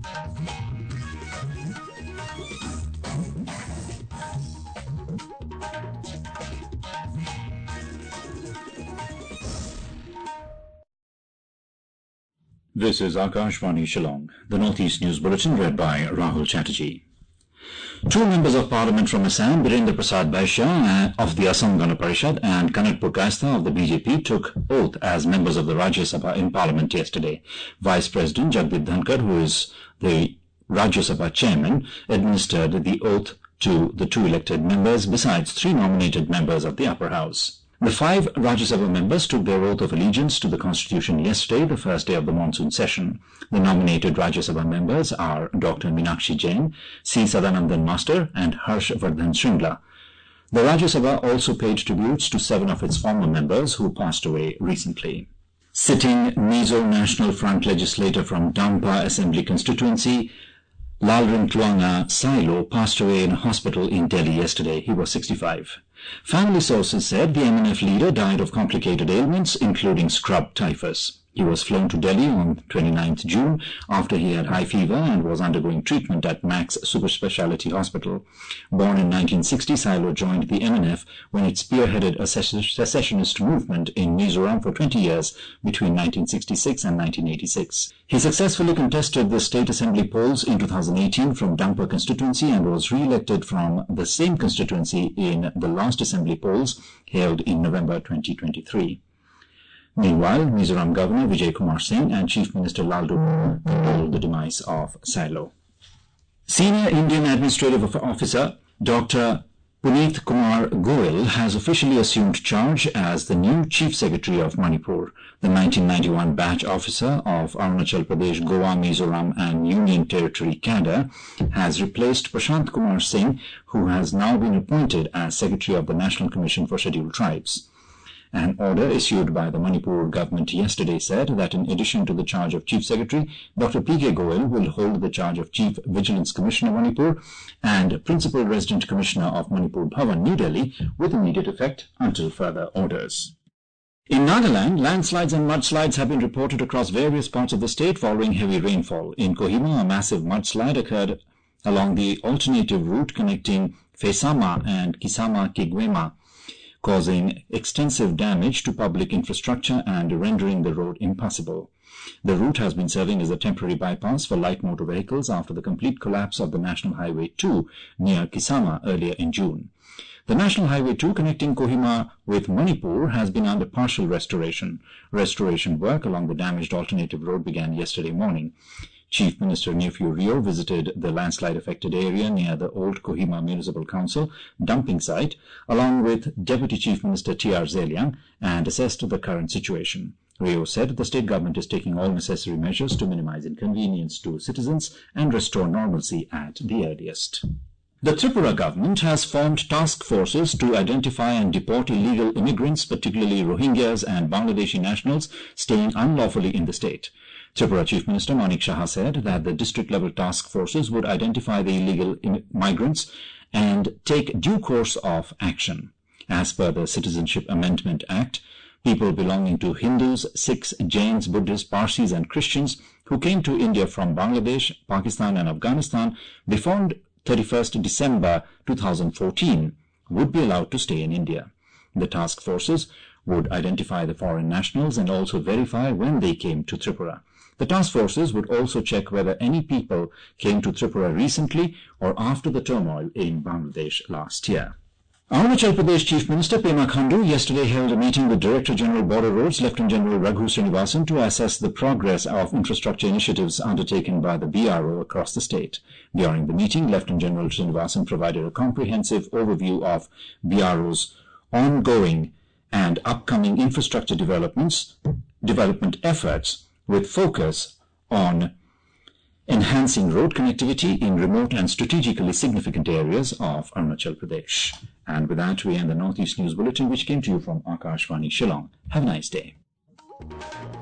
This is Akashvani Shillong, the Northeast News Bulletin read by Rahul Chatterjee. Two members of Parliament from Assam, Birendra Prasad Baisya of the Assam Gana Parishad and Kanadpur Kaista of the BJP took oath as members of the Rajya Sabha in Parliament yesterday. Vice President Jagdeep Dhankar, who is the Rajya Sabha chairman, administered the oath to the two elected members besides three nominated members of the upper house. The five Rajya Sabha members took their oath of allegiance to the Constitution yesterday, the first day of the monsoon session. The nominated Rajya Sabha members are Dr. Meenakshi Jain, C. Sadanandan Master and Harsh Vardhan Shringla. The Rajya Sabha also paid tributes to 7 of its former members who passed away recently. Sitting Mizo National Front legislator from Dampa Assembly constituency, Lalring Tluanga Sailo passed away in a hospital in Delhi yesterday. He was 65. Family sources said the MNF leader died of complicated ailments, including scrub typhus. He was flown to Delhi on 29th June after he had high fever and was undergoing treatment at Max Super Speciality Hospital. Born in 1960, Sailo joined the MNF when it spearheaded a secessionist movement in Mizoram for 20 years between 1966 and 1986. He successfully contested the state assembly polls in 2018 from Dampa constituency and was re-elected from the same constituency in the last assembly polls held in November 2023. Meanwhile, Mizoram Governor Vijay Kumar Singh and Chief Minister Laldu condoled the demise of Sailo. Senior Indian Administrative Officer Dr. Puneet Kumar Goel has officially assumed charge as the new Chief Secretary of Manipur. The 1991 batch officer of Arunachal Pradesh, Goa, Mizoram and Union Territory cadre has replaced Prashant Kumar Singh, who has now been appointed as Secretary of the National Commission for Scheduled Tribes. An order issued by the Manipur government yesterday said that in addition to the charge of Chief Secretary, Dr. P.K. Goel will hold the charge of Chief Vigilance Commissioner Manipur and Principal Resident Commissioner of Manipur Bhavan, New Delhi, with immediate effect until further orders. In Nagaland, landslides and mudslides have been reported across various parts of the state following heavy rainfall. In Kohima, a massive mudslide occurred along the alternative route connecting Fesama and Kisama Kigwema, causing extensive damage to public infrastructure and rendering the road impassable. The route has been serving as a temporary bypass for light motor vehicles after the complete collapse of the National Highway 2 near Kisama earlier in June. The National Highway 2 connecting Kohima with Manipur has been under partial restoration. Restoration work along the damaged alternative road began yesterday morning. Chief Minister Nephew Rio visited the landslide-affected area near the old Kohima Municipal Council dumping site, along with Deputy Chief Minister T.R. Zeliang, and assessed the current situation. Rio said the state government is taking all necessary measures to minimize inconvenience to citizens and restore normalcy at the earliest. The Tripura government has formed task forces to identify and deport illegal immigrants, particularly Rohingyas and Bangladeshi nationals staying unlawfully in the state. Tripura Chief Minister Manik Saha said that the district-level task forces would identify the illegal migrants and take due course of action. As per the Citizenship Amendment Act, people belonging to Hindus, Sikhs, Jains, Buddhists, Parsis and Christians who came to India from Bangladesh, Pakistan and Afghanistan before 31st December 2014 would be allowed to stay in India. The task forces would identify the foreign nationals and also verify when they came to Tripura. The task forces would also check whether any people came to Tripura recently or after the turmoil in Bangladesh last year. Arunachal Pradesh Chief Minister Pema Khandu yesterday held a meeting with Director General Border Roads Lieutenant General Raghu Srinivasan to assess the progress of infrastructure initiatives undertaken by the BRO across the state. During the meeting, Lieutenant General Srinivasan provided a comprehensive overview of BRO's ongoing and upcoming infrastructure development efforts with focus on enhancing road connectivity in remote and strategically significant areas of Arunachal Pradesh. And with that, we end the Northeast News Bulletin, which came to you from Akashvani Shillong. Have a nice day.